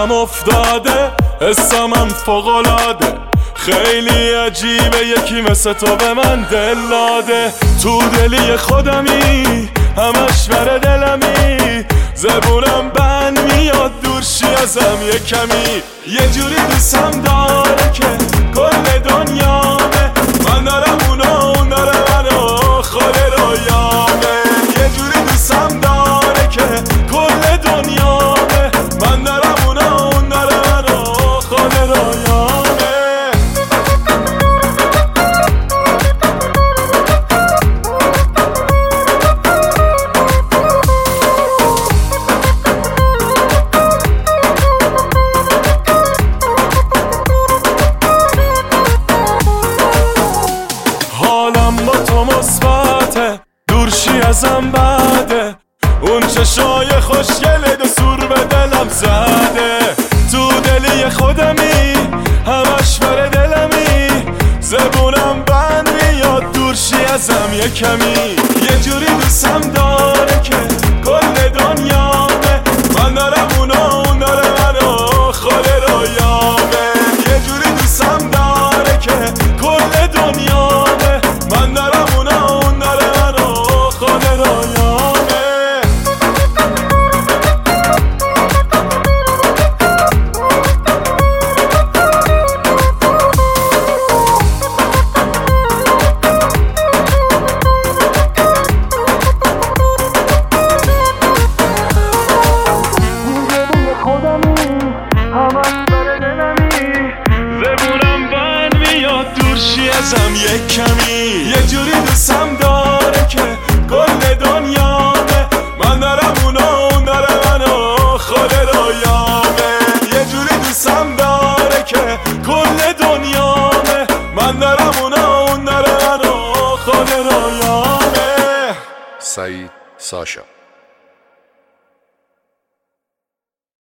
رگام افتاده، حسم فوق‌العاده، خیلی عجیبه یکی مثل تو به من دل داده. تو دلی خودمی، همش بر دلمی، زبونم بند میاد دورشی ازم یه کمی. یه جوری دوستم داره که کل دنیامه، من دارم اون داره منو، خود رویامه. یه جوری دوستم داره که کل دنیامه، من دارم اون داره منو، خود رویامه. حالم با تو مثبته، دورشی ازم بده، اون چشای خوشگله دو سور به دلم زده. تو دلی خودمی، همش بر دلمی، زبونم بند میاد دورشی ازم یه کمی. یه جوری دوستم داره که کل دنیامه، من دارم اون داره منو، خود رویامه. یه جوری دوستم داره که کل دنیامه، من دارم اون داره منو، خود رویامه. زبونم بند میاد دورشی ازم یک کمی. یه جوری دوستم داره که کل دنیامه، من دارم اون داره منو، خود رویامه. یه جوری دوستم داره که کل دنیامه، من دارم اون داره منو، خود رویامه. سعید ساشا.